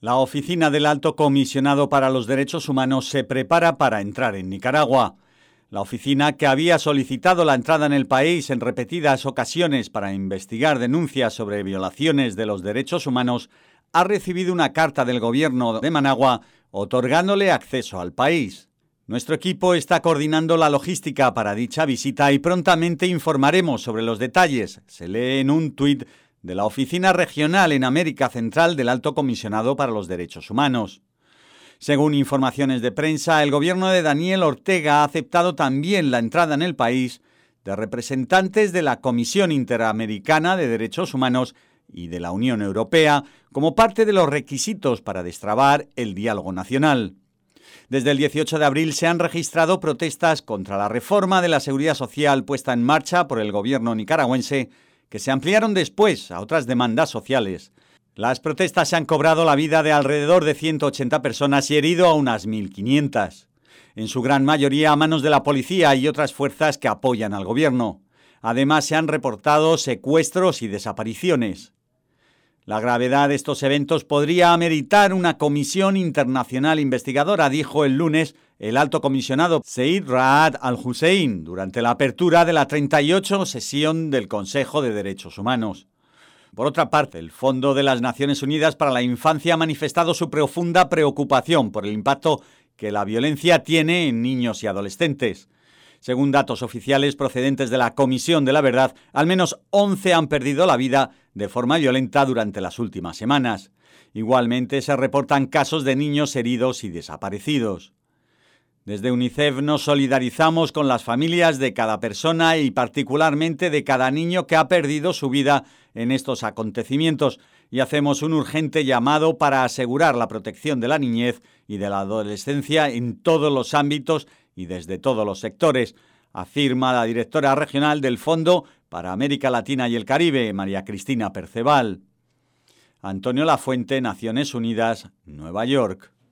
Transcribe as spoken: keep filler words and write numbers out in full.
La oficina del Alto Comisionado para los Derechos Humanos se prepara para entrar en Nicaragua. La oficina, que había solicitado la entrada en el país en repetidas ocasiones para investigar denuncias sobre violaciones de los derechos humanos, ha recibido una carta del gobierno de Managua otorgándole acceso al país. Nuestro equipo está coordinando la logística para dicha visita y prontamente informaremos sobre los detalles. Se lee en un tuit de la Oficina Regional en América Central del Alto Comisionado para los Derechos Humanos. Según informaciones de prensa, el gobierno de Daniel Ortega ha aceptado también la entrada en el país de representantes de la Comisión Interamericana de Derechos Humanos y de la Unión Europea como parte de los requisitos para destrabar el diálogo nacional. Desde el dieciocho de abril se han registrado protestas contra la reforma de la seguridad social puesta en marcha por el gobierno nicaragüense, que se ampliaron después a otras demandas sociales. Las protestas se han cobrado la vida de alrededor de ciento ochenta personas y herido a unas mil quinientas, en su gran mayoría a manos de la policía y otras fuerzas que apoyan al gobierno. Además, se han reportado secuestros y desapariciones. La gravedad de estos eventos podría ameritar una comisión internacional investigadora, dijo el lunes el alto comisionado Zeid Ra'ad al-Hussein durante la apertura de la treinta y ocho sesión del Consejo de Derechos Humanos. Por otra parte, el Fondo de las Naciones Unidas para la Infancia ha manifestado su profunda preocupación por el impacto que la violencia tiene en niños y adolescentes. Según datos oficiales procedentes de la Comisión de la Verdad, al menos once han perdido la vida de forma violenta durante las últimas semanas. Igualmente se reportan casos de niños heridos y desaparecidos. Desde UNICEF nos solidarizamos con las familias de cada persona y particularmente de cada niño que ha perdido su vida en estos acontecimientos y hacemos un urgente llamado para asegurar la protección de la niñez y de la adolescencia en todos los ámbitos y desde todos los sectores, afirma la directora regional del Fondo para América Latina y el Caribe, María Cristina Perceval. Antonio Lafuente, Naciones Unidas, Nueva York.